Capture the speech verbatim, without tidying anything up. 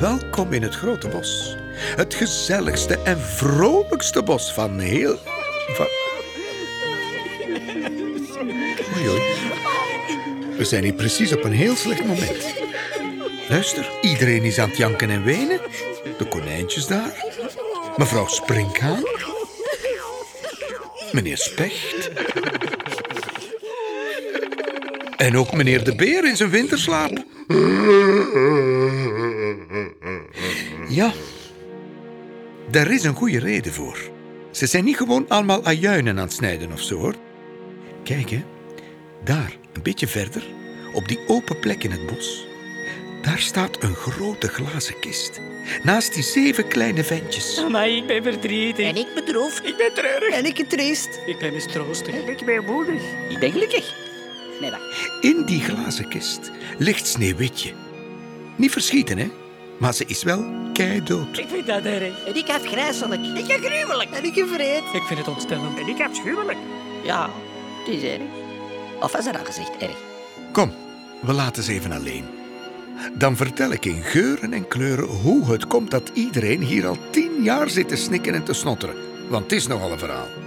Welkom in het grote bos. Het gezelligste en vrolijkste bos van heel... Van... Oei, oei. We zijn hier precies op een heel slecht moment. Luister, iedereen is aan het janken en wenen. De konijntjes daar. Mevrouw Sprinkhaan. Meneer Specht. En ook meneer de Beer in zijn winterslaap. Ja, daar is een goede reden voor. Ze zijn niet gewoon allemaal ajuinen aan het snijden of zo, hoor. Kijk, hè. Daar, een beetje verder, op die open plek in het bos. Daar staat een grote glazen kist. Naast die zeven kleine ventjes. Amai, ik ben verdrietig. En ik bedroefd. Ik ben treurig. En ik triest. Ik ben mistroostig. Ik ben moedig. Ik ben gelukkig. Nee, wacht. In die glazen kist ligt Sneeuwwitje. Niet verschieten, hè. Maar ze is wel keidood. Ik vind dat erg. En ik afgrijzelijk. Ik heb gruwelijk. En ik vreed. Ik vind het ontstellend. En ik afschuwelijk. Ja, het is erg. Of was er al gezegd erg? Kom, we laten ze even alleen. Dan vertel ik in geuren en kleuren hoe het komt dat iedereen hier al tien jaar zit te snikken en te snotteren. Want het is nogal een verhaal.